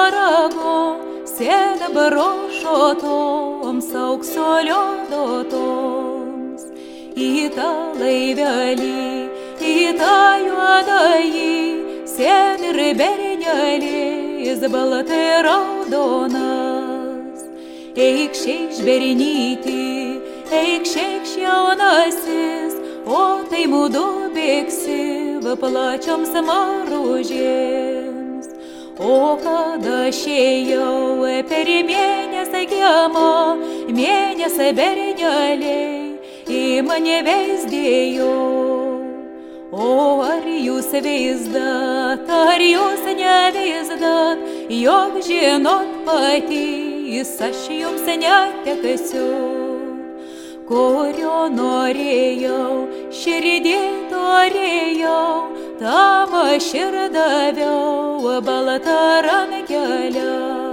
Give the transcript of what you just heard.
rago, sėda barošotoms, aukso liodotoms. Į tą laivelį, į tą juodąjį, sėdi ir bernelis baltai raudonas. Eik šeikš bernyti, eik šeikš jaunasis, o tai mudu bėgsi plačioms maružėms. O kada šėjau per mėnesą giemą, mėnesą berneliai į mane veisdėjo. O ar jūs veizdat, ar jūs neveizdat, jog žinot patys, aš jums netekasiu. Kurio norėjau, širdį turėjau, tam aš ir daviau baltą rankelę.